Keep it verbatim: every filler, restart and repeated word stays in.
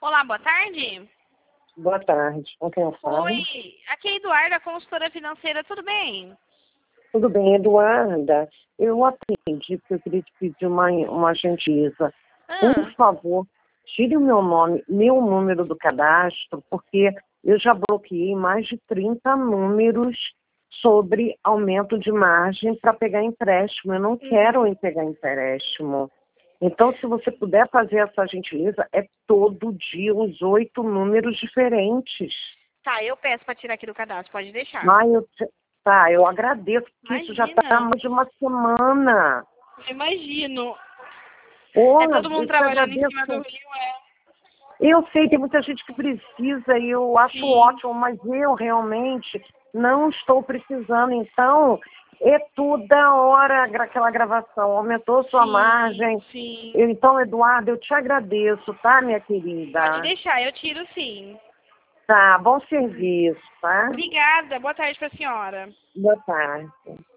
Olá, boa tarde. Boa tarde, com quem eu falo? Oi, aqui é Eduarda, consultora financeira, tudo bem? Tudo bem, Eduarda? Eu atendi porque eu queria te pedir uma, uma gentileza. Por Ah, favor, tire o meu nome, meu número do cadastro, porque eu já bloqueei mais de trinta números sobre aumento de margem para pegar empréstimo. Eu não quero pegar empréstimo. Então, se você puder fazer essa gentileza, é todo dia uns oito números diferentes. tá, eu peço para tirar aqui do cadastro, pode deixar. Ai, eu, te- tá, eu agradeço, porque isso já está há Imagina, mais de uma semana. eu imagino. É Porra, todo mundo eu te trabalhando em cima do agradeço. rio, é. Eu sei, tem muita gente que precisa e eu acho Sim, ótimo, mas eu realmente não estou precisando. Então, é toda hora gra- aquela gravação. Aumentou sua sim, margem. sim. Eu- Então, Eduardo, eu te agradeço, tá, minha Pode querida? deixar, eu tiro sim. Tá, bom serviço, tá? Obrigada, boa tarde para a senhora. Boa tarde.